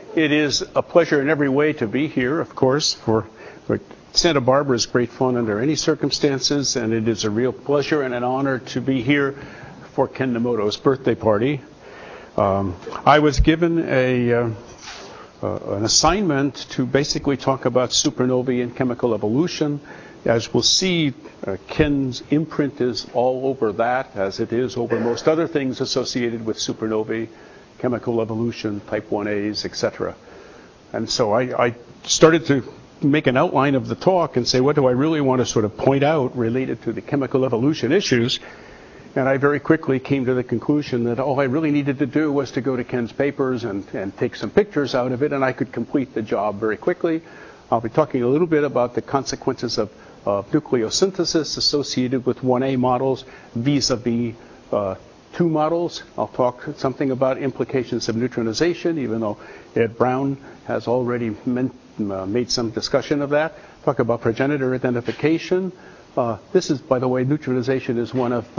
It is a pleasure in every way to be here, of course, for Santa Barbara is great fun under any circumstances, and it is a real pleasure and an honor to be here for Ken Nomoto's birthday party. I was given an assignment to basically talk about supernovae and chemical evolution. As we'll see, Ken's imprint is all over that, as it is over most other things associated with supernovae, chemical evolution, type 1As, etc. And so I started to make an outline of the talk and say, what do I really want to sort of point out related to the chemical evolution issues? And I very quickly came to the conclusion that all I really needed to do was to go to Ken's papers and take some pictures out of it, and I could complete the job very quickly. I'll be talking a little bit about the consequences of nucleosynthesis associated with 1A models vis-a-vis 2 models. I'll talk something about implications of neutronization, even though Ed Brown has already made some discussion of that. Talk about progenitor identification. This is, by the way, neutronization is one of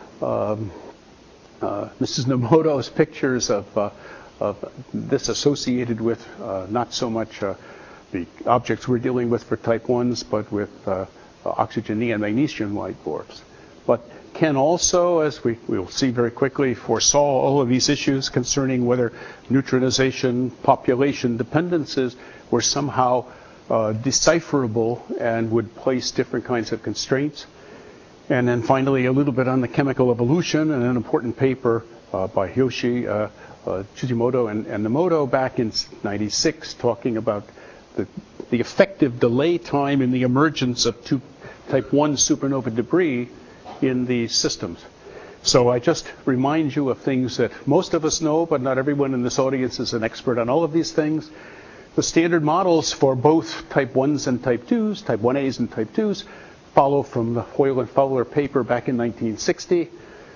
Mrs. Nomoto's pictures of this associated with not so much the objects we're dealing with for type 1s, but with oxygen and magnesium white dwarfs. But Ken also, as we'll see very quickly, foresaw all of these issues concerning whether neutronization population dependencies were somehow decipherable and would place different kinds of constraints. And then finally, a little bit on the chemical evolution and an important paper by Hiyoshi Tsujimoto and Nomoto back in '96 talking about the effective delay time in the emergence of type 1 supernova debris in these systems. So I just remind you of things that most of us know, but not everyone in this audience is an expert on all of these things. The standard models for both type 1s and type 2s, type 1As and type 2s, follow from the Hoyle and Fowler paper back in 1960.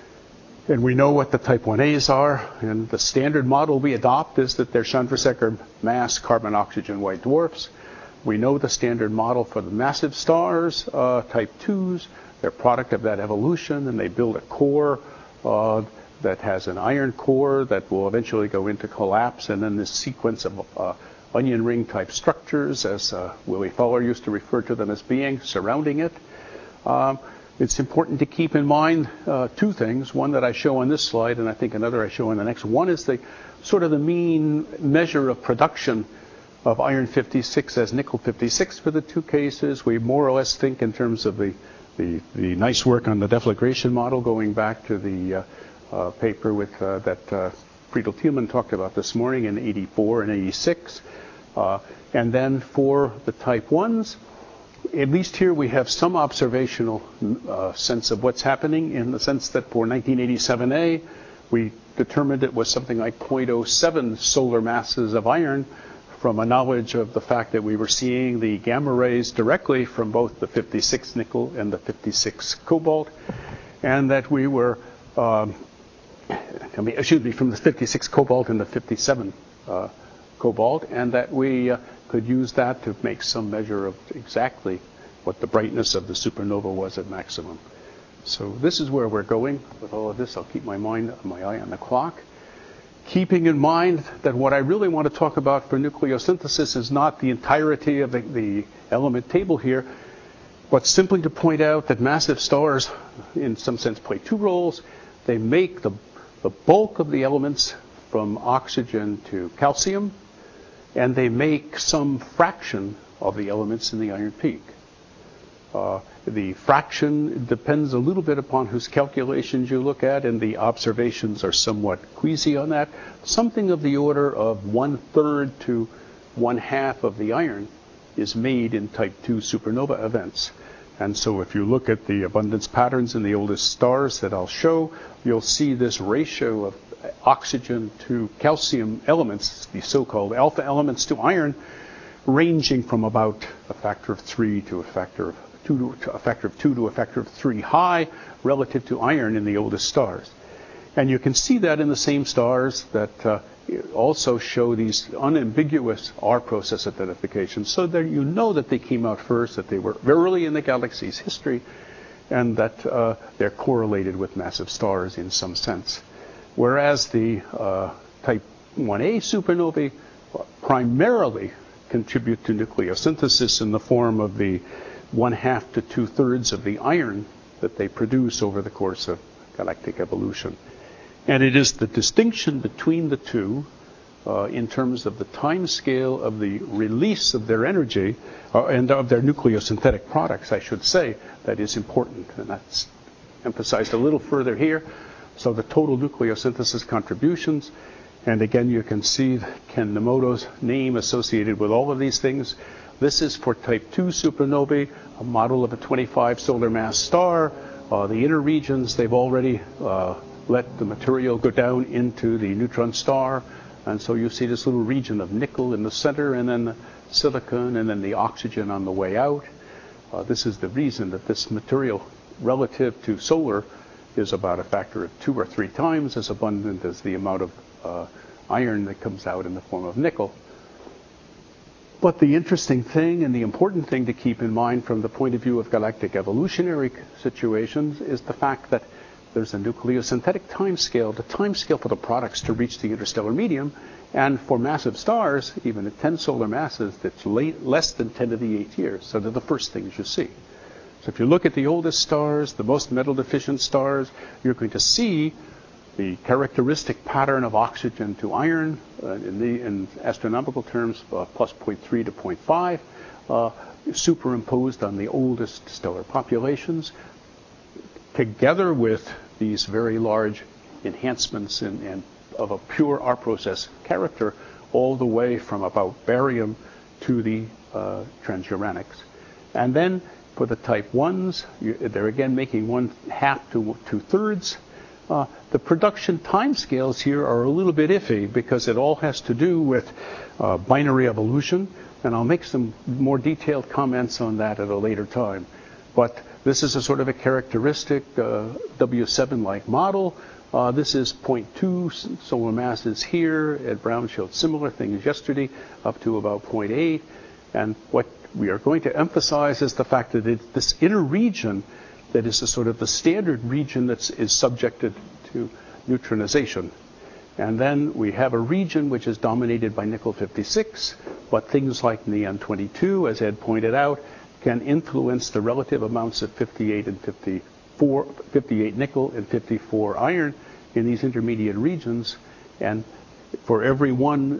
And we know what the type 1As are. And the standard model we adopt is that they're Chandrasekhar mass carbon-oxygen white dwarfs. We know the standard model for the massive stars, type 2s. They're a product of that evolution, and they build a core that has an iron core that will eventually go into collapse, and then this sequence of onion ring type structures, as Willie Fowler used to refer to them as being, surrounding it. It's important to keep in mind 2 things. One that I show on this slide, and I think another I show on the next. One is the sort of the mean measure of production of iron 56 as nickel 56 for the 2 cases. We more or less think in terms of the nice work on the deflagration model going back to the paper with that Friedel Thielmann talked about this morning in '84 and '86. And then for the type 1s, at least here we have some observational sense of what's happening, in the sense that for 1987A, we determined it was something like 0.07 solar masses of iron from a knowledge of the fact that we were seeing the gamma rays directly from both the 56 nickel and the 56 cobalt, and that we were, from the 56 cobalt and the 57 cobalt, and that we could use that to make some measure of exactly what the brightness of the supernova was at maximum. So this is where we're going with all of this. I'll keep my eye on the clock. Keeping in mind that what I really want to talk about for nucleosynthesis is not the entirety of the element table here, but simply to point out that massive stars, in some sense, play 2 roles. They make the bulk of the elements from oxygen to calcium, and they make some fraction of the elements in the iron peak. The fraction depends a little bit upon whose calculations you look at, and the observations are somewhat queasy on that. Something of the order of 1/3 to 1/2 of the iron is made in type 2 supernova events. And so if you look at the abundance patterns in the oldest stars that I'll show, you'll see this ratio of oxygen to calcium elements, the so-called alpha elements to iron, ranging from about a factor of 3 to a factor of 2 to a factor of 3 high relative to iron in the oldest stars. And you can see that in the same stars that also show these unambiguous R process identifications, so that you know that they came out first, that they were very early in the galaxy's history, and that they're correlated with massive stars in some sense. Whereas the type 1A supernovae primarily contribute to nucleosynthesis in the form of the 1/2 to 2/3 of the iron that they produce over the course of galactic evolution. And it is the distinction between the two in terms of the time scale of the release of their energy and of their nucleosynthetic products, I should say, that is important. And that's emphasized a little further here. So the total nucleosynthesis contributions, and again you can see Ken Nemoto's name associated with all of these things. This is for type 2 supernovae, a model of a 25 solar mass star. The inner regions, they've already let the material go down into the neutron star. And so you see this little region of nickel in the center, and then the silicon, and then the oxygen on the way out. This is the reason that this material, relative to solar, is about a factor of 2 or 3 times as abundant as the amount of iron that comes out in the form of nickel. But the interesting thing and the important thing to keep in mind from the point of view of galactic evolutionary situations is the fact that there's a nucleosynthetic timescale, the timescale for the products to reach the interstellar medium, and for massive stars, even at 10 solar masses, that's less than 10 to the 8th years. So they're the first things you see. So if you look at the oldest stars, the most metal deficient stars, you're going to see the characteristic pattern of oxygen to iron in astronomical terms, plus 0.3 to 0.5, superimposed on the oldest stellar populations, together with these very large enhancements of a pure R process character, all the way from about barium to the transuranics. And then for the type 1s, they're again making 1/2 to 2/3. The production timescales here are a little bit iffy because it all has to do with binary evolution, and I'll make some more detailed comments on that at a later time. But this is a sort of a characteristic W7-like model. This is 0.2 solar masses here. Ed Brown showed similar things yesterday, up to about 0.8. And what we are going to emphasize is the fact that this inner region that is a sort of the standard region that is subjected to neutronization. And then we have a region which is dominated by nickel-56, but things like neon-22, as Ed pointed out, can influence the relative amounts of 58 nickel and 54 iron in these intermediate regions. And for every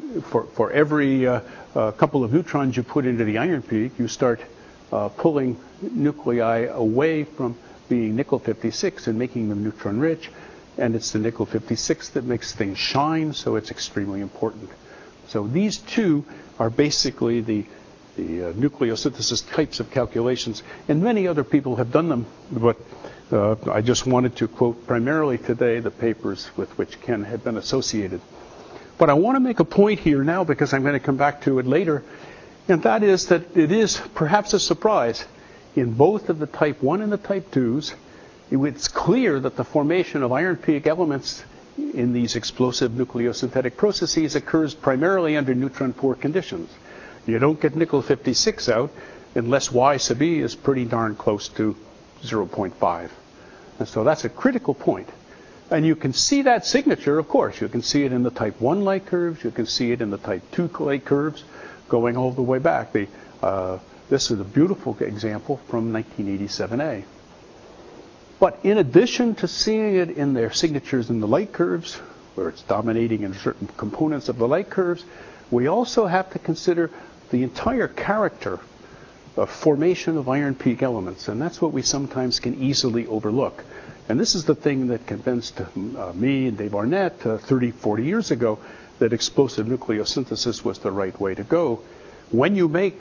couple of neutrons you put into the iron peak, you start pulling nuclei away from being nickel-56 and making them neutron-rich. And it's the nickel-56 that makes things shine, so it's extremely important. So these two are basically the nucleosynthesis types of calculations, and many other people have done them, but I just wanted to quote primarily today the papers with which Ken had been associated. But I want to make a point here now, because I'm going to come back to it later, and that is that it is perhaps a surprise in both of the type 1 and the type 2s. It's clear that the formation of iron peak elements in these explosive nucleosynthetic processes occurs primarily under neutron-poor conditions. You don't get nickel-56 out unless Y sub E is pretty darn close to 0.5. And so that's a critical point. And you can see that signature, of course. You can see it in the type 1 light curves. You can see it in the type 2 light curves going all the way back. This is a beautiful example from 1987A. But in addition to seeing it in their signatures in the light curves, where it's dominating in certain components of the light curves, we also have to consider the entire character of formation of iron peak elements. And that's what we sometimes can easily overlook. And this is the thing that convinced me and Dave Arnett 30, 40 years ago that explosive nucleosynthesis was the right way to go. When you make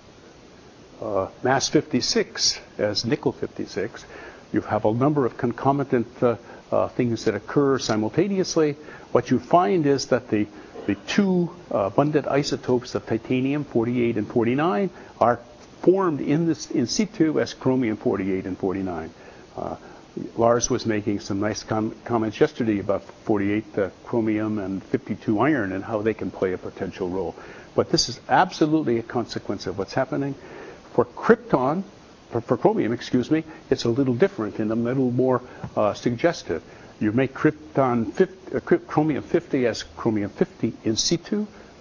mass 56 as nickel 56, you have a number of concomitant things that occur simultaneously. What you find is that the two abundant isotopes of titanium 48 and 49 are formed in situ as chromium 48 and 49. Lars was making some nice comments yesterday about 48 chromium and 52 iron and how they can play a potential role. But this is absolutely a consequence of what's happening. For chromium, it's a little different and a little more suggestive. You make chromium 50 as chromium 50 in situ,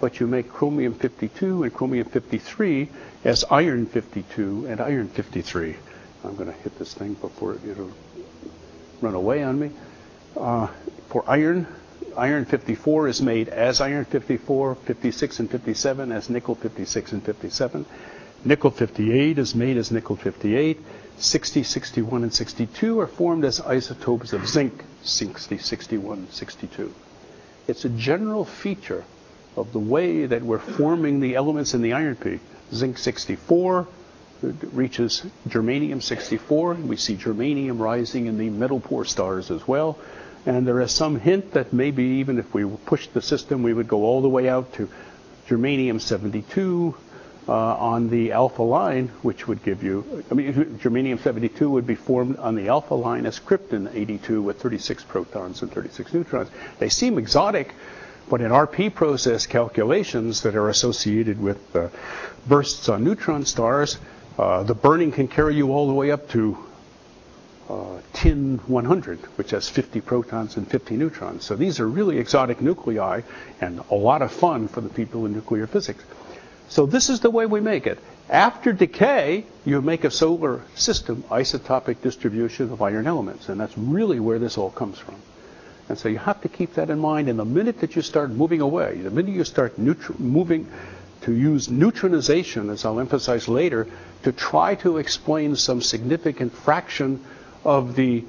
but you make chromium 52 and chromium 53 as iron 52 and iron 53. I'm going to hit this thing before it'll run away on me. For iron 54 is made as iron 54, 56 and 57 as nickel 56 and 57. Nickel 58 is made as nickel 58. 60, 61, and 62 are formed as isotopes of zinc, 60, 61, 62. It's a general feature of the way that we're forming the elements in the iron peak. Zinc 64 reaches germanium 64, and we see germanium rising in the metal poor stars as well. And there is some hint that maybe even if we pushed the system, we would go all the way out to germanium 72 on the alpha line, which would give you, germanium 72 would be formed on the alpha line as krypton 82 with 36 protons and 36 neutrons. They seem exotic, but in RP process calculations that are associated with bursts on neutron stars, the burning can carry you all the way up to tin 100, which has 50 protons and 50 neutrons. So these are really exotic nuclei and a lot of fun for the people in nuclear physics. So this is the way we make it. After decay, you make a solar system isotopic distribution of iron elements, and that's really where this all comes from. And so you have to keep that in mind. And the minute that you start moving away, the minute you start moving to use neutronization, as I'll emphasize later, to try to explain some significant fraction of the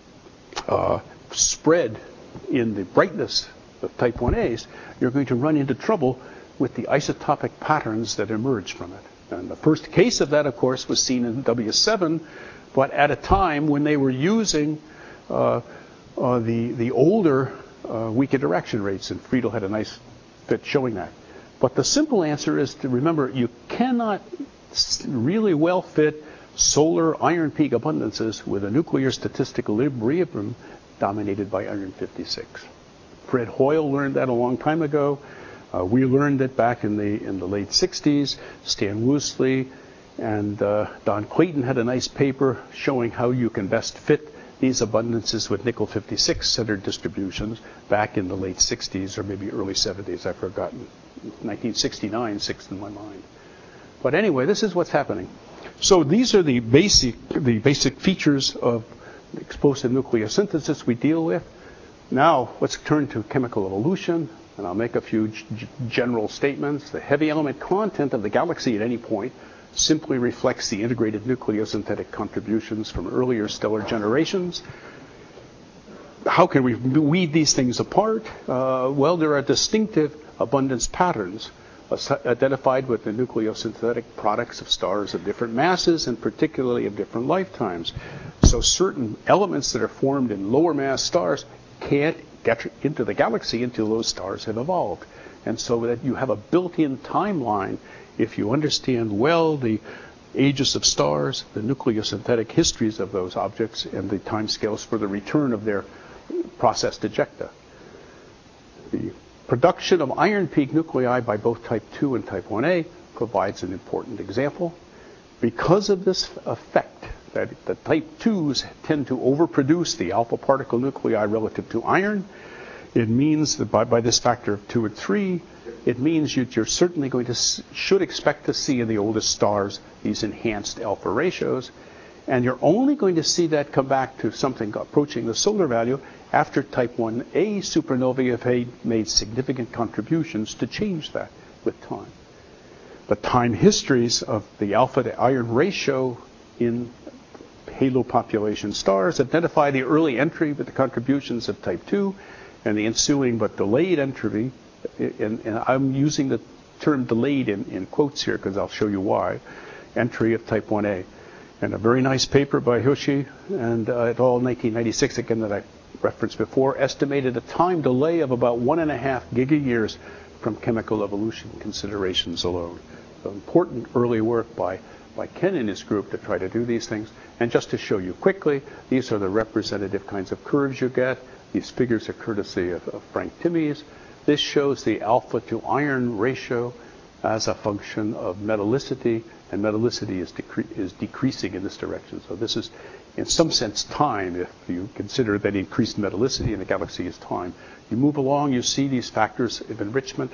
spread in the brightness of type 1As, you're going to run into trouble with the isotopic patterns that emerge from it. And the first case of that, of course, was seen in W7, but at a time when they were using the older weak interaction rates, and Friedel had a nice bit showing that. But the simple answer is to remember you cannot really well fit solar iron peak abundances with a nuclear statistical equilibrium dominated by iron 56. Fred Hoyle learned that a long time ago. We learned it back in the late 60s. Stan Woosley and Don Clayton had a nice paper showing how you can best fit these abundances with nickel 56 centered distributions back in the late 60s or maybe early 70s. I've forgotten. 1969 sticks in my mind. But anyway, this is what's happening. So these are the basic features of explosive nucleosynthesis we deal with. Now let's turn to chemical evolution, and I'll make a few general statements. The heavy element content of the galaxy at any point simply reflects the integrated nucleosynthetic contributions from earlier stellar generations. How can we weed these things apart? Well, there are distinctive abundance patterns identified with the nucleosynthetic products of stars of different masses and particularly of different lifetimes. So certain elements that are formed in lower mass stars can't get into the galaxy until those stars have evolved. And so that you have a built-in timeline if you understand well the ages of stars, the nucleosynthetic histories of those objects, and the timescales for the return of their processed ejecta. The production of iron peak nuclei by both type 2 and type 1A provides an important example. Because of this effect, that the type 2s tend to overproduce the alpha particle nuclei relative to iron, it means that by this factor of 2 and 3, it means you're certainly going to should expect to see in the oldest stars these enhanced alpha ratios, and you're only going to see that come back to something approaching the solar value after type 1A supernovae have made significant contributions to change that with time. The time histories of the alpha to iron ratio in halo population stars identify the early entry with the contributions of type 2 and the ensuing but delayed entry, and I'm using the term delayed in quotes here because I'll show you why, entry of type 1A. And a very nice paper by Hoshi and et al. 1996, again, that I referenced before, estimated a time delay of about 1.5 gigayears from chemical evolution considerations alone. So important early work by Ken and his group to try to do these things. And just to show you quickly, these are the representative kinds of curves you get. These figures are courtesy of Frank Timmies. This shows the alpha to iron ratio as a function of metallicity, and metallicity is decreasing in this direction. So this is, in some sense, time, if you consider that increased metallicity in the galaxy is time. You move along, you see these factors of enrichment,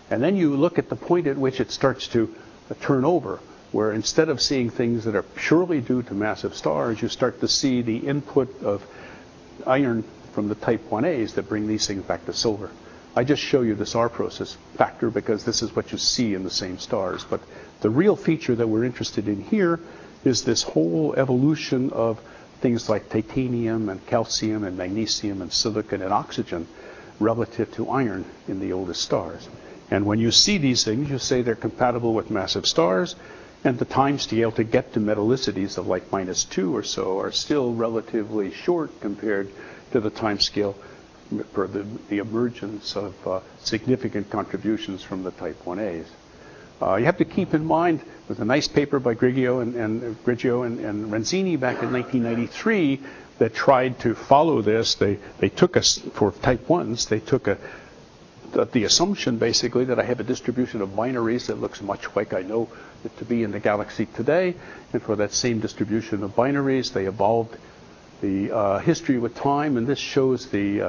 And then you look at the point at which it starts to turn over, where instead of seeing things that are purely due to massive stars, you start to see the input of iron from the type 1As that bring these things back to silver. I just show you this R process factor because this is what you see in the same stars. But the real feature that we're interested in here is this whole evolution of things like titanium and calcium and magnesium and silicon and oxygen relative to iron in the oldest stars. And when you see these things, you say they're compatible with massive stars, and the time scale to get to metallicities of like -2 or so are still relatively short compared to the time scale for the emergence of significant contributions from the type 1As. You have to keep in mind, there's a nice paper by Grigio and Renzini back in 1993 that tried to follow this. They took us, for type 1s, they took the assumption basically that I have a distribution of binaries that looks much like I know it to be in the galaxy today, and for that same distribution of binaries they evolved the history with time, and this shows the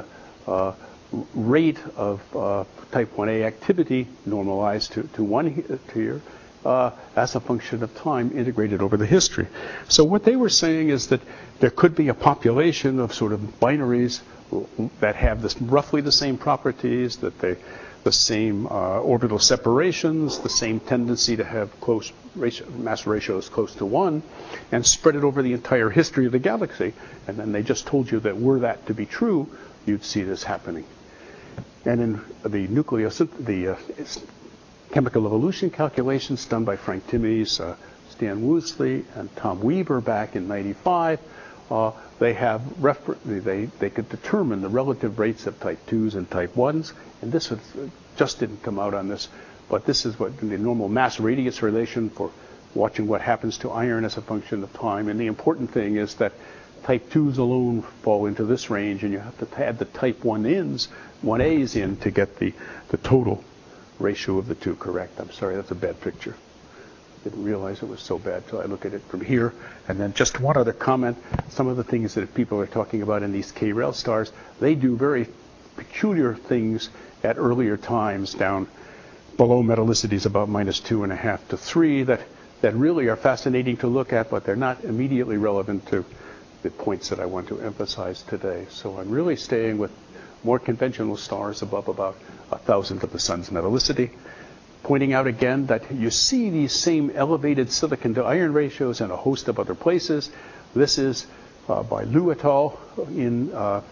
rate of type 1A activity normalized to 1 here as a function of time integrated over the history. So what they were saying is that there could be a population of sort of binaries that have roughly the same properties, that the same orbital separations, the same tendency to have close mass ratios close to 1, and spread it over the entire history of the galaxy. And then they just told you that were that to be true, you'd see this happening. And in the chemical evolution calculations done by Frank Timmis, Stan Woosley, and Tom Weaver back in '95, they could determine the relative rates of type 2s and type 1s, and this just didn't come out on this, but this is what the normal mass radius relation for watching what happens to iron as a function of time. And the important thing is that type 2s alone fall into this range, and you have to add the type 1As in to get the total ratio of the two correct. I'm sorry, that's a bad picture. I didn't realize it was so bad till I look at it from here. And then just one other comment. Some of the things that people are talking about in these K-Rel stars, they do very peculiar things at earlier times down below metallicities about -2.5 to 3 that really are fascinating to look at, but they're not immediately relevant to the points that I want to emphasize today. So I'm really staying with more conventional stars above about 1,000th of the sun's metallicity, pointing out again that you see these same elevated silicon to iron ratios in a host of other places. This is by Liu et al. In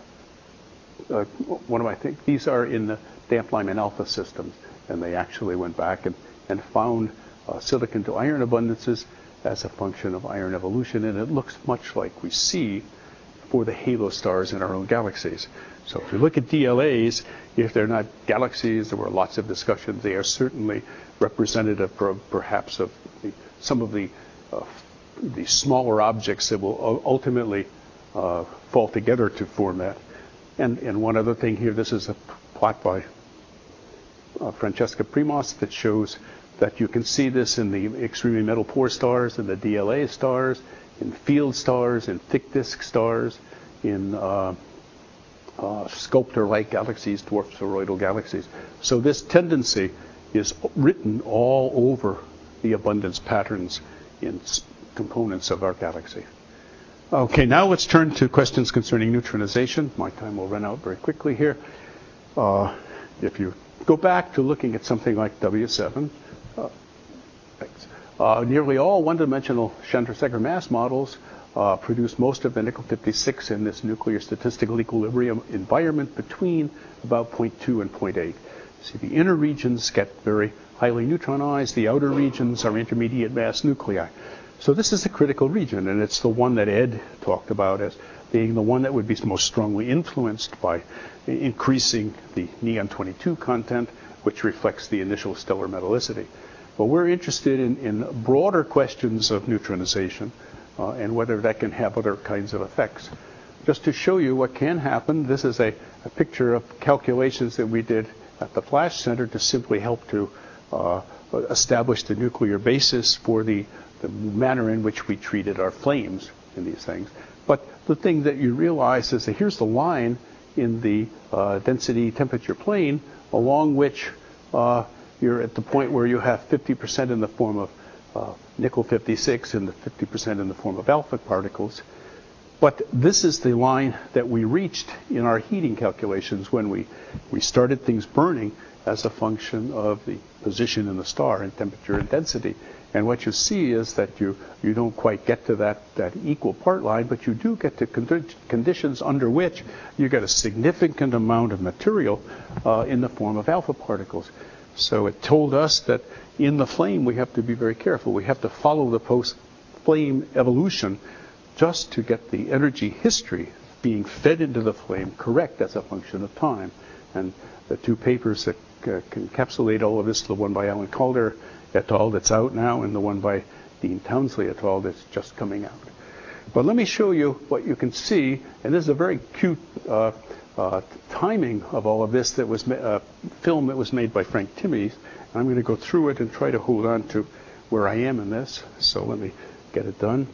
these are in the damp Lyman alpha systems, and they actually went back and found silicon to iron abundances as a function of iron evolution, and it looks much like we see for the halo stars in our own galaxies. So if you look at DLAs, if they're not galaxies, there were lots of discussions, they are certainly representative perhaps of some of the smaller objects that will ultimately fall together to form that. And one other thing here, this is a plot by Francesca Primos that shows that you can see this in the extremely metal poor stars, in the DLA stars, in field stars, in thick disk stars, in sculptor-like galaxies, dwarf spheroidal galaxies. So this tendency is written all over the abundance patterns in components of our galaxy. Okay, now let's turn to questions concerning neutronization. My time will run out very quickly here. If you go back to looking at something like W7, nearly all one-dimensional Chandrasekhar mass models produce most of the nickel-56 in this nuclear statistical equilibrium environment between about 0.2 and 0.8. See, the inner regions get very highly neutronized. The outer regions are intermediate mass nuclei. So this is a critical region, and it's the one that Ed talked about as being the one that would be most strongly influenced by increasing the neon-22 content, which reflects the initial stellar metallicity. But we're interested in broader questions of neutronization and whether that can have other kinds of effects. Just to show you what can happen, this is a picture of calculations that we did at the Flash Center to simply help to establish the nuclear basis for the manner in which we treated our flames in these things. But the thing that you realize is that here's the line in the density temperature plane along which you're at the point where you have 50% in the form of nickel-56 and the 50% in the form of alpha particles. But this is the line that we reached in our heating calculations when we started things burning as a function of the position in the star and temperature and density. And what you see is that you don't quite get to that equal part line, but you do get to conditions under which you get a significant amount of material in the form of alpha particles. So it told us that in the flame we have to be very careful. We have to follow the post-flame evolution just to get the energy history being fed into the flame correct as a function of time. And the two papers that encapsulate all of this, the one by Alan Calder et al. That's out now, and the one by Dean Townsley et al. That's just coming out. But let me show you what you can see, and this is a very cute timing of all of this that was film that was made by Frank Timmes. I'm going to go through it and try to hold on to where I am in this. So let me get it done.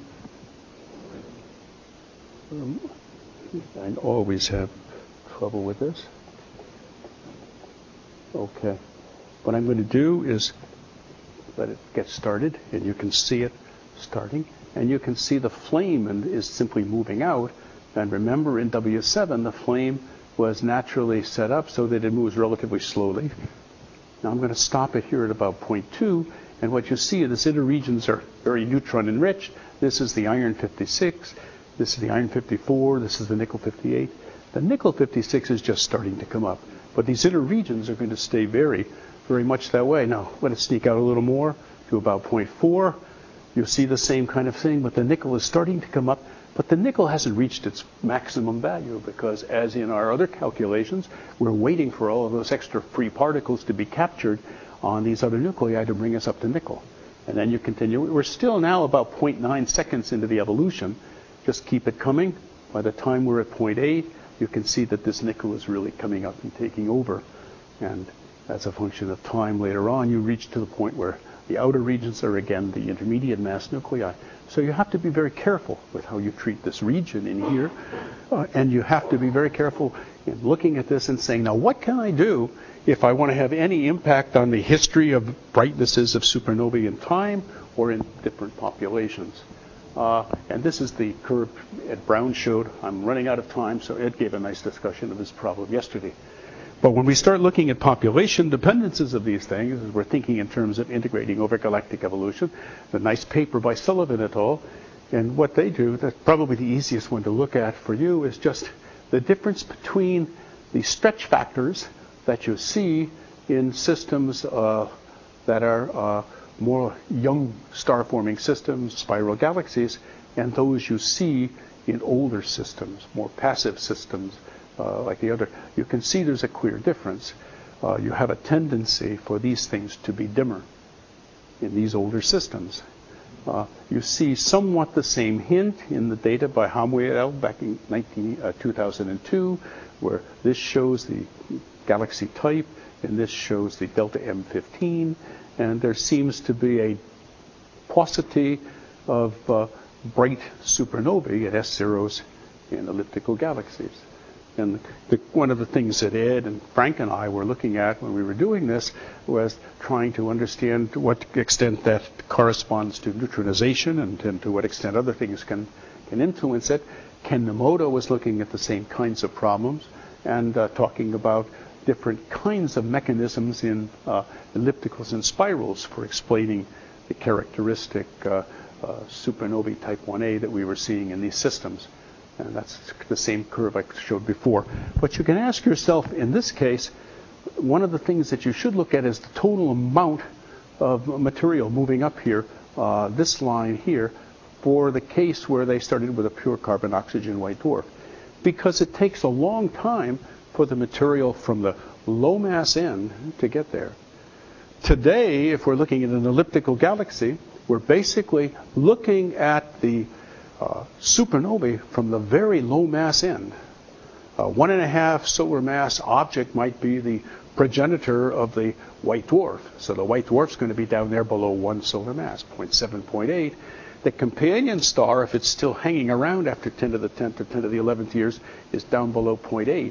I always have trouble with this. Okay. What I'm going to do is let it get started, and you can see it starting, and you can see the flame is simply moving out. And remember, in W7, the flame was naturally set up so that it moves relatively slowly. Now I'm going to stop it here at about 0.2, and what you see is the inner regions are very neutron enriched. This is the iron 56. This is the iron 54. This is the nickel 58. The nickel 56 is just starting to come up, but these inner regions are going to stay very, very much that way. Now let it sneak out a little more to about 0.4. You'll see the same kind of thing, but the nickel is starting to come up. But the nickel hasn't reached its maximum value because, as in our other calculations, we're waiting for all of those extra free particles to be captured on these other nuclei to bring us up to nickel. And then you continue. We're still now about 0.9 seconds into the evolution. Just keep it coming. By the time we're at 0.8, you can see that this nickel is really coming up and taking over. And as a function of time later on, you reach to the point where the outer regions are again the intermediate mass nuclei. So you have to be very careful with how you treat this region in here. And you have to be very careful in looking at this and saying, now what can I do if I want to have any impact on the history of brightnesses of supernovae in time or in different populations? And this is the curve Ed Brown showed. I'm running out of time, so Ed gave a nice discussion of this problem yesterday. But when we start looking at population dependencies of these things, we're thinking in terms of integrating over galactic evolution. The nice paper by Sullivan et al. And what they do, that's probably the easiest one to look at for you, is just the difference between the stretch factors that you see in systems that are more young star-forming systems, spiral galaxies, and those you see in older systems, more passive systems, like the other. You can see there's a clear difference. You have a tendency for these things to be dimmer in these older systems. You see somewhat the same hint in the data by Hamwe et al. Back in 2002, where this shows the galaxy type, and this shows the delta M15, and there seems to be a paucity of bright supernovae at S0s in elliptical galaxies. And one of the things that Ed and Frank and I were looking at when we were doing this was trying to understand to what extent that corresponds to neutronization and to what extent other things can influence it. Ken Nemoto was looking at the same kinds of problems and talking about different kinds of mechanisms in ellipticals and spirals for explaining the characteristic supernovae type 1a that we were seeing in these systems. And that's the same curve I showed before. But you can ask yourself, in this case, one of the things that you should look at is the total amount of material moving up here, this line here, for the case where they started with a pure carbon-oxygen white dwarf. Because it takes a long time for the material from the low mass end to get there. Today, if we're looking at an elliptical galaxy, we're basically looking at the supernovae from the very low mass end. 1.5 solar mass object might be the progenitor of the white dwarf. So the white dwarf's going to be down there below 1 solar mass, 0.7, 0.8. The companion star, if it's still hanging around after 10 to the 10th or 10 to the 11th years, is down below 0.8.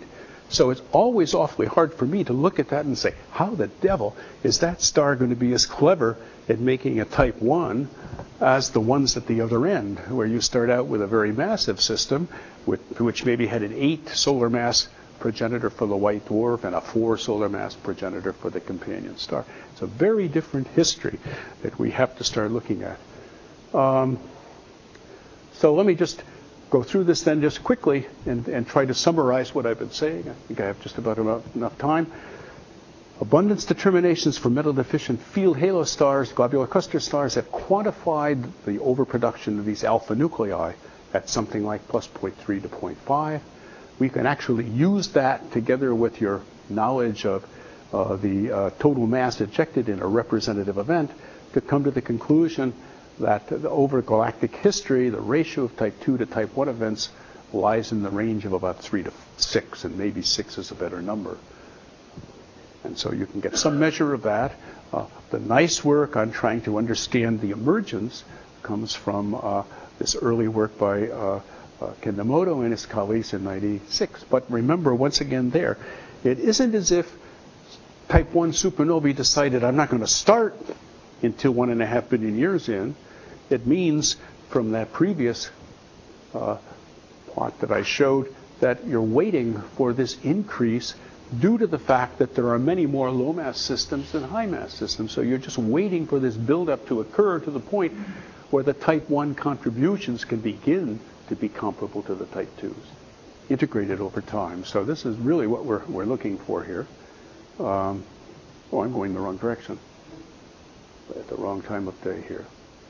So it's always awfully hard for me to look at that and say, how the devil is that star going to be as clever at making a type 1 as the ones at the other end, where you start out with a very massive system, which maybe had an 8 solar mass progenitor for the white dwarf and a 4 solar mass progenitor for the companion star. It's a very different history that we have to start looking at. So let me just go through this then just quickly and try to summarize what I've been saying. I think I have just about enough time. Abundance determinations for metal-deficient field halo stars, globular cluster stars, have quantified the overproduction of these alpha nuclei at something like plus 0.3 to 0.5. We can actually use that together with your knowledge of the total mass ejected in a representative event to come to the conclusion that over galactic history, the ratio of type 2 to type 1 events lies in the range of about 3 to 6, and maybe 6 is a better number. And so you can get some measure of that. The nice work on trying to understand the emergence comes from this early work by Ken Nemoto and his colleagues in '96. But remember, once again there, it isn't as if type 1 supernovae decided, I'm not going to start until 1.5 billion years in. It means from that previous plot that I showed that you're waiting for this increase due to the fact that there are many more low mass systems than high mass systems. So you're just waiting for this buildup to occur to the point where the type 1 contributions can begin to be comparable to the type 2s, integrated over time. So this is really what we're looking for here. I'm going the wrong direction at the wrong time of day here.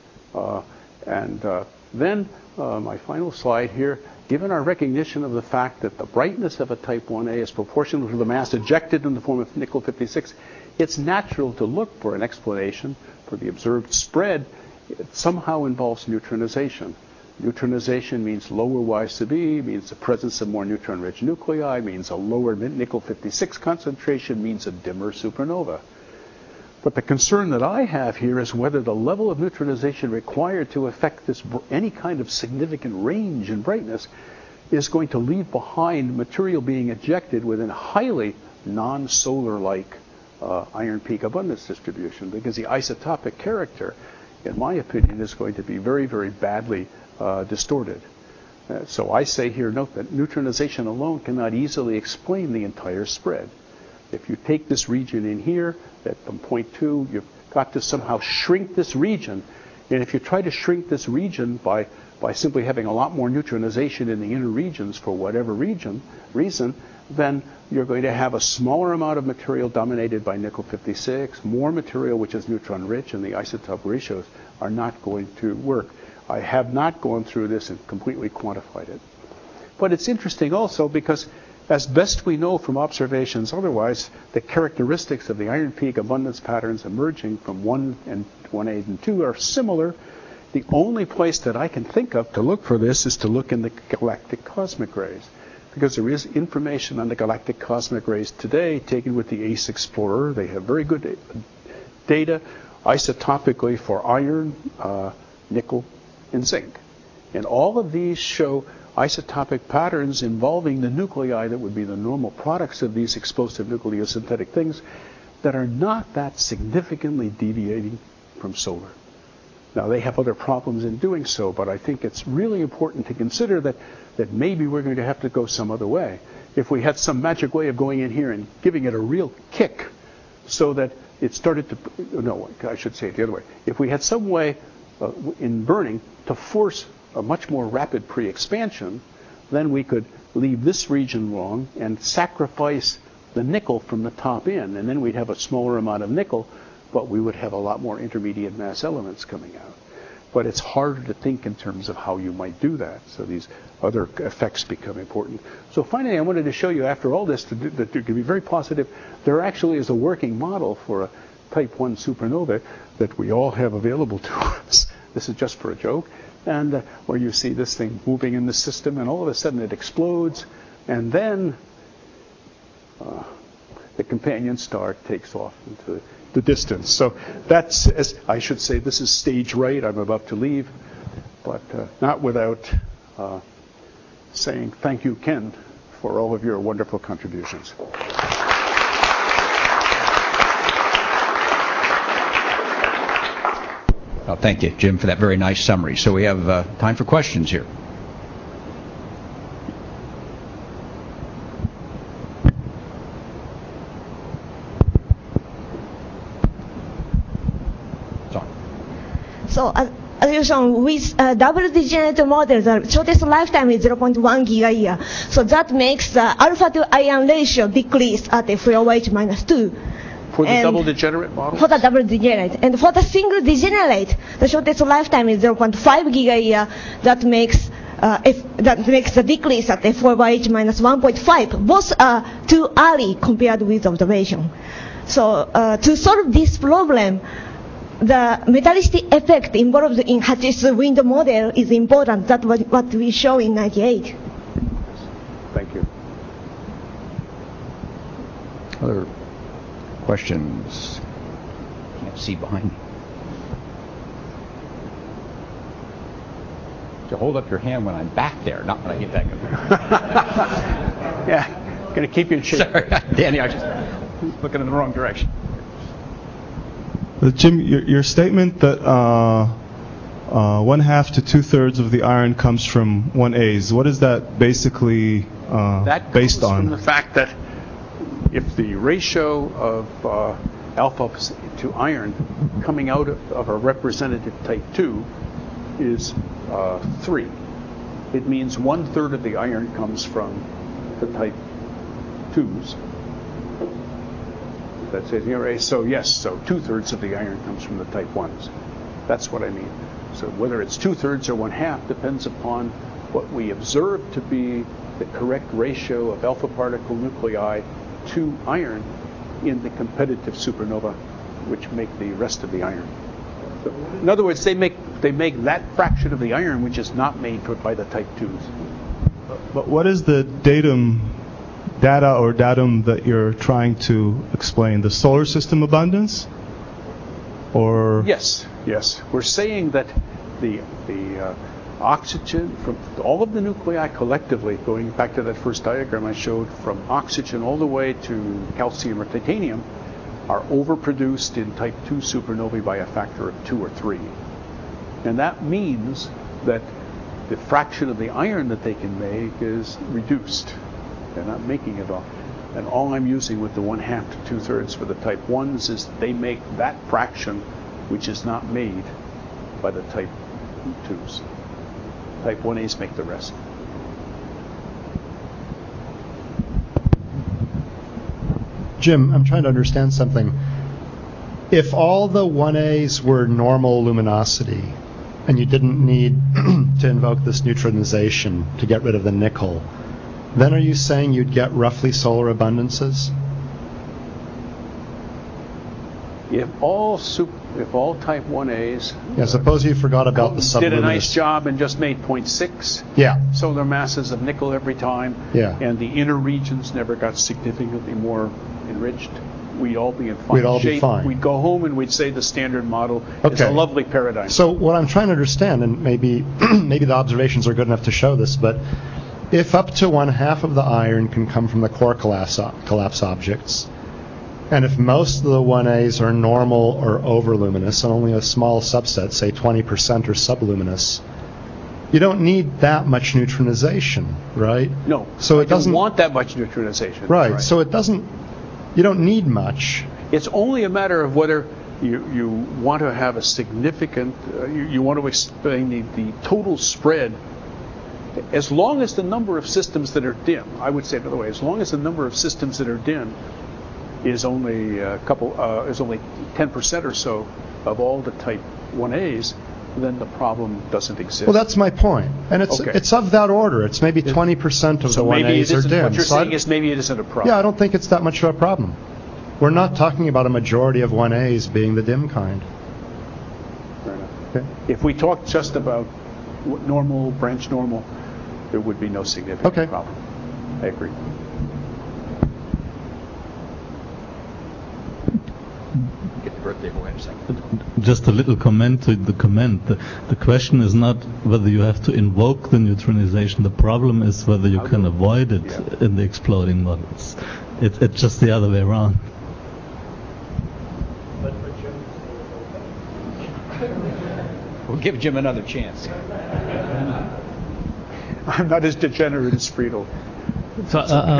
Then my final slide here, given our recognition of the fact that the brightness of a type 1a is proportional to the mass ejected in the form of nickel-56, it's natural to look for an explanation for the observed spread. It somehow involves neutronization. Neutronization means lower Y sub E, means the presence of more neutron-rich nuclei, means a lower nickel-56 concentration, means a dimmer supernova. But the concern that I have here is whether the level of neutronization required to affect this any kind of significant range in brightness is going to leave behind material being ejected within highly non-solar-like iron peak abundance distribution, because the isotopic character, in my opinion, is going to be very, very badly distorted. So I say here, note that neutronization alone cannot easily explain the entire spread. If you take this region in here, from point 2, you've got to somehow shrink this region. And if you try to shrink this region by simply having a lot more neutronization in the inner regions for whatever reason, then you're going to have a smaller amount of material dominated by nickel-56, more material which is neutron-rich, and the isotope ratios are not going to work. I have not gone through this and completely quantified it. But it's interesting also because as best we know from observations otherwise, the characteristics of the iron peak abundance patterns emerging from 1 and 1A and 2 are similar. The only place that I can think of to look for this is to look in the galactic cosmic rays, because there is information on the galactic cosmic rays today taken with the ACE Explorer. They have very good data isotopically for iron, nickel, and zinc. And all of these show isotopic patterns involving the nuclei that would be the normal products of these explosive nucleosynthetic things that are not that significantly deviating from solar. Now, they have other problems in doing so, but I think it's really important to consider that maybe we're going to have to go some other way. If we had some magic way of going in here and giving it a real kick so that it started to, no, I should say it the other way. If we had some way in burning to force a much more rapid pre-expansion, then we could leave this region long and sacrifice the nickel from the top in, and then we'd have a smaller amount of nickel, but we would have a lot more intermediate mass elements coming out. But it's harder to think in terms of how you might do that, so these other effects become important. So finally, I wanted to show you, after all this, that to be very positive, there actually is a working model for a type 1 supernova that we all have available to us. This is just for a joke. And where you see this thing moving in the system, and all of a sudden it explodes, and then the companion star takes off into the distance. So that's, as I should say, this is stage right. I'm about to leave, but not without saying thank you, Ken, for all of your wonderful contributions. Well, thank you, Jim, for that very nice summary. So we have time for questions here. So, as you shown, with double degenerate model, the shortest lifetime is 0.1 giga-year. So that makes the alpha to iron ratio decrease at FOH minus 2. For the double degenerate model? For the double degenerate. And for the single degenerate, the shortest lifetime is 0.5 giga-year. That makes the decrease at FOH minus 1.5. Both are too early compared with observation. So to solve this problem, the metallicity effect involved in Hatch's wind model is important. That's what we show in 98. Thank you. Other questions? Can't see behind me. To hold up your hand when I'm back there, not when I get back up here. Yeah, going to keep you in shape. Sorry, Danny, I was just looking in the wrong direction. Jim, your statement that 1/2 to 2/3 of the iron comes from 1As, what is that basically that based comes on? From the fact that if the ratio of alpha to iron coming out of a representative type 2 is 3, it means 1/3 of the iron comes from the type 2s. That's it. So yes, so 2/3 of the iron comes from the type 1s. That's what I mean. So whether it's 2/3 or 1/2 depends upon what we observe to be the correct ratio of alpha particle nuclei to iron in the competitive supernova, which make the rest of the iron. So, in other words, they make that fraction of the iron which is not made by the type 2s. But what is the datum that you're trying to explain? The solar system abundance? Or Yes. We're saying that the oxygen from all of the nuclei collectively, going back to that first diagram I showed, from oxygen all the way to calcium or titanium, are overproduced in type 2 supernovae by a factor of 2 or 3. And that means that the fraction of the iron that they can make is reduced. They're not making it all. And all I'm using with the 1/2 to 2/3 for the type 1s is they make that fraction which is not made by the type 2s. Type 1As make the rest. Jim, I'm trying to understand something. If all the 1As were normal luminosity and you didn't need to invoke this neutronization to get rid of the nickel, then are you saying you'd get roughly solar abundances? If all type 1As suppose you forgot about the subluminous. did a nice job and just made 0.6 solar masses of nickel every time, and the inner regions never got significantly more enriched, we'd all be in fine shape. We'd all be fine. We'd go home and we'd say the standard model is a lovely paradigm. So what I'm trying to understand, and maybe the observations are good enough to show this, but if up to 1/2 of the iron can come from the core collapse objects, and if most of the 1As are normal or overluminous, and only a small subset, say 20%, are subluminous, you don't need that much neutronization, right? No. So it doesn't want that much neutronization. Right. So it doesn't. You don't need much. It's only a matter of whether you want to have a significant. You want to explain the total spread. As long as the number of systems that are dim, I would say it another way, as long as the number of systems that are dim is only is only 10% or so of all the type 1As, then the problem doesn't exist. Well, that's my point. And it's of that order. It's maybe 20% of the 1As are dim. What you're saying is maybe it isn't a problem. Yeah, I don't think it's that much of a problem. We're not talking about a majority of 1As being the dim kind. Fair enough. Okay. If we talk just about normal, branch normal, there would be no significant problem. I agree. get the birthday boy in a second. Just a little comment to the comment. The question is not whether you have to invoke the neutronization. The problem is whether you can avoid it in the exploding models. It's just the other way around. We'll give Jim another chance. I'm not as degenerate as Friedel. So,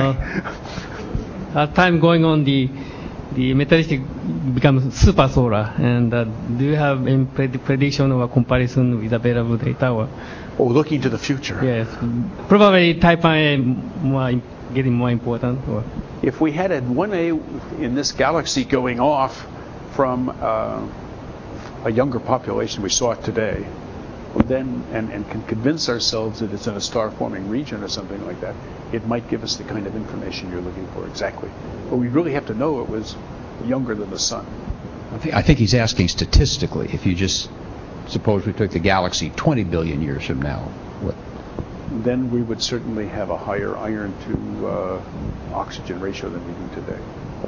as time going on, the metallistic becomes super solar. And do you have any prediction or comparison with available data? Or? Oh, looking to the future. Yes, probably Type 1A getting more important. Or? If we had a 1A in this galaxy going off from a younger population, we saw it today, then and can convince ourselves that it's in a star-forming region or something like that, it might give us the kind of information you're looking for exactly. But we really have to know it was younger than the sun. I think he's asking statistically, if you just suppose we took the galaxy 20 billion years from now, what? Then we would certainly have a higher iron to oxygen ratio than we do today.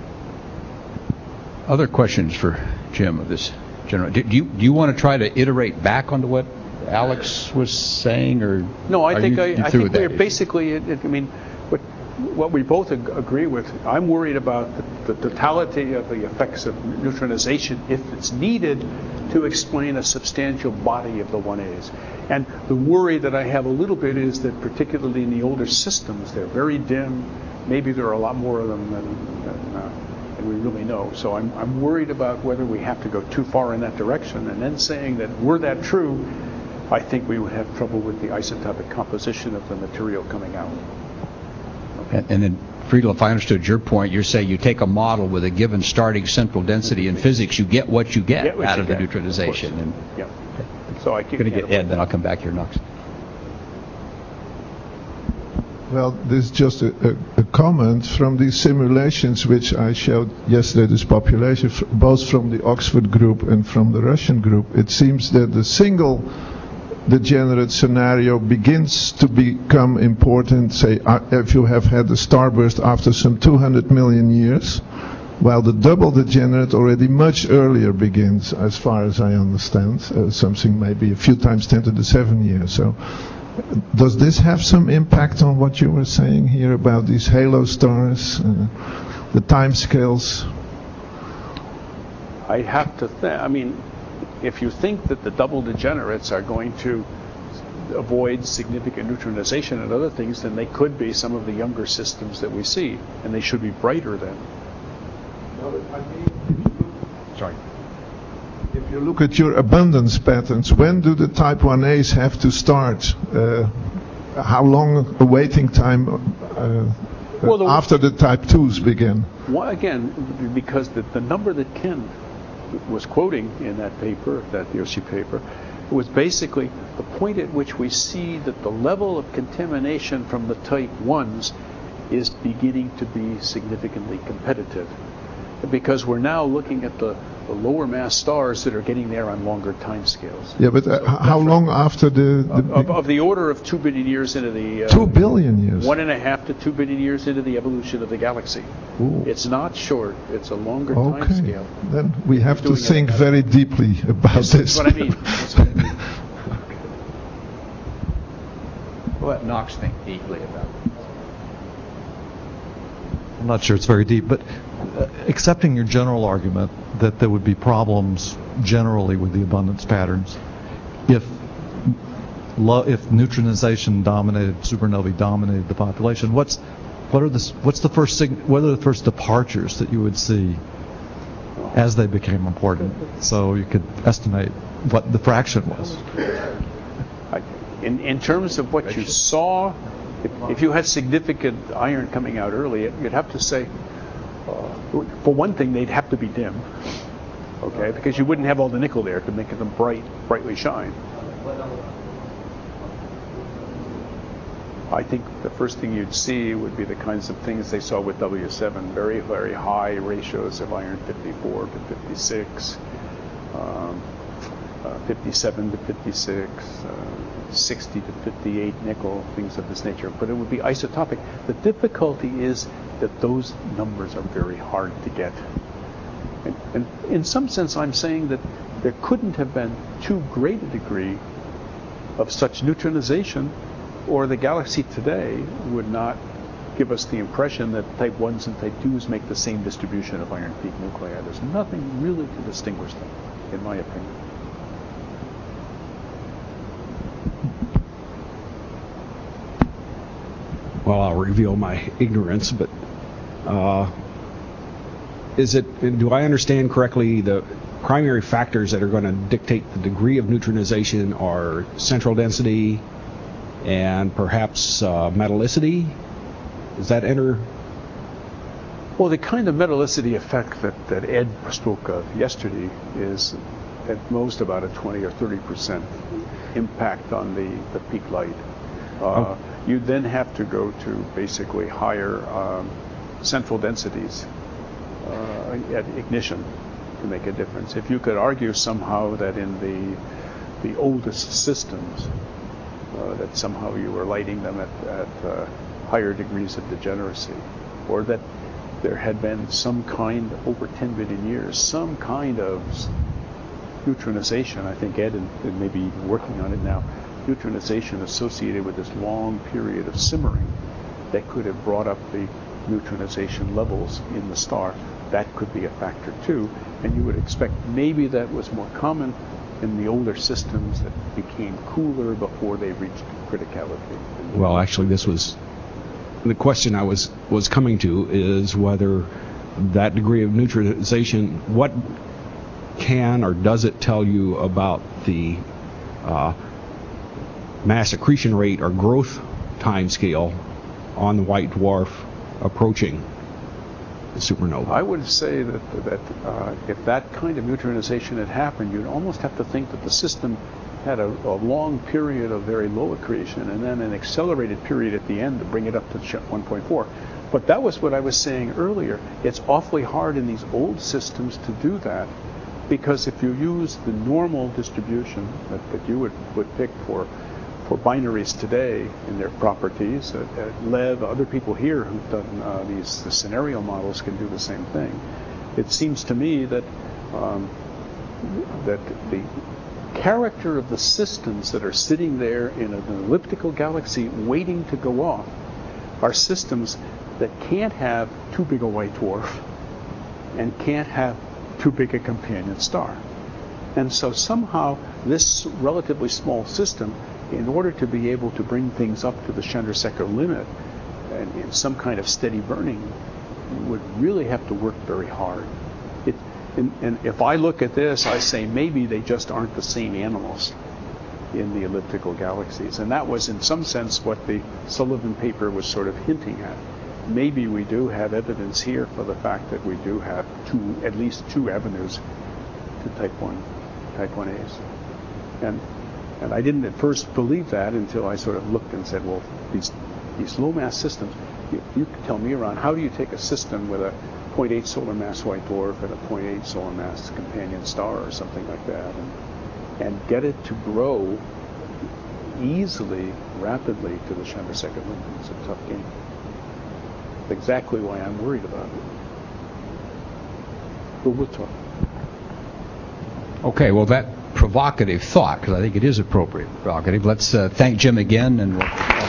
Other questions for Jim of this general? Do you want to try to iterate back onto what Alex was saying, or no? I think we're issue? basically. I mean, what we both agree with. I'm worried about the totality of the effects of neutronization if it's needed to explain a substantial body of the 1As. And the worry that I have a little bit is that particularly in the older systems, they're very dim. Maybe there are a lot more of them than we really know. So I'm worried about whether we have to go too far in that direction. And then saying that were that true, I think we would have trouble with the isotopic composition of the material coming out. And then, Friedel, if I understood your point, you're saying you take a model with a given starting central density in physics, you get what you get out of the neutronization. And yeah. So I'm going to get Ed, then I'll come back here next. Well, this is just a comment from these simulations which I showed yesterday, this population, both from the Oxford group and from the Russian group. It seems that the single degenerate scenario begins to become important, say, if you have had a starburst after some 200 million years, while the double degenerate already much earlier begins, as far as I understand, something maybe a few times 10 to the 7 years. So does this have some impact on what you were saying here about these halo stars, the time scales? I have to I mean, if you think that the double degenerates are going to avoid significant neutronization and other things, then they could be some of the younger systems that we see, and they should be brighter then. Sorry. If you look at your abundance patterns, when do the type 1As have to start? How long a waiting time after the type 2s begin? Well, again, because the number that Ken was quoting in that paper, that Yoshi paper, was basically the point at which we see that the level of contamination from the type 1s is beginning to be significantly competitive. Because we're now looking at the lower mass stars that are getting there on longer time scales. Yeah, but how long after of the order of 2 billion years into the 2 billion years, 1.5 to 2 billion years into the evolution of the galaxy. Ooh. It's not short; it's a longer time scale. Then we have to think very deeply about this. That's what I mean. We'll let Knox think deeply about it. I'm not sure it's very deep, but accepting your general argument that there would be problems generally with the abundance patterns if neutronization dominated, supernovae dominated the population, what are the first departures that you would see as they became important, so you could estimate what the fraction was? In terms of what you saw, if you had significant iron coming out early, you'd have to say, for one thing, they'd have to be dim, okay, because you wouldn't have all the nickel there to make them brightly shine. I think the first thing you'd see would be the kinds of things they saw with W7, very, very high ratios of iron 54 to 56, 57 to 56, 60 to 58 nickel, things of this nature. But it would be isotopic. The difficulty is that those numbers are very hard to get. And in some sense, I'm saying that there couldn't have been too great a degree of such neutronization, or the galaxy today would not give us the impression that type 1s and type 2s make the same distribution of iron peak nuclei. There's nothing really to distinguish them, in my opinion. Well, I'll reveal my ignorance, but do I understand correctly, the primary factors that are going to dictate the degree of neutronization are central density and perhaps metallicity? Does that enter? Well, the kind of metallicity effect that Ed spoke of yesterday is at most about a 20 or 30% impact on the peak light. You then have to go to basically higher central densities at ignition to make a difference. If you could argue somehow that in the oldest systems, that somehow you were lighting them at higher degrees of degeneracy, or that there had been some kind, over 10 billion years, some kind of neutronization. I think Ed and maybe even working on it now, neutronization associated with this long period of simmering that could have brought up the neutronization levels in the star. That could be a factor too, and you would expect maybe that was more common in the older systems that became cooler before they reached criticality. Well, actually, this was the question I was coming to, is whether that degree of neutronization, what can or does it tell you about the mass accretion rate or growth time scale on the white dwarf approaching the supernova? I would say that if that kind of neutronization had happened, you'd almost have to think that the system had a long period of very low accretion and then an accelerated period at the end to bring it up to 1.4. But that was what I was saying earlier. It's awfully hard in these old systems to do that, because if you use the normal distribution that you would pick for binaries today in their properties, Lev, other people here who've done the scenario models can do the same thing. It seems to me that that the character of the systems that are sitting there in an elliptical galaxy waiting to go off are systems that can't have too big a white dwarf and can't have too big a companion star. And so somehow this relatively small system, in order to be able to bring things up to the Chandrasekhar limit and in some kind of steady burning, would really have to work very hard. And if I look at this, I say maybe they just aren't the same animals in the elliptical galaxies. And that was in some sense what the Sullivan paper was sort of hinting at. Maybe we do have evidence here for the fact that we do have at least two avenues to type 1As. And I didn't at first believe that until I sort of looked and said, well, these low mass systems, you could tell me around, how do you take a system with a 0.8 solar mass white dwarf and a 0.8 solar mass companion star or something like that, and get it to grow easily, rapidly to the Chandrasekhar limit? It's a tough game. Exactly why I'm worried about it. But we'll talk. Okay, well, that provocative thought, because I think it is appropriate, provocative. Let's thank Jim again, and we'll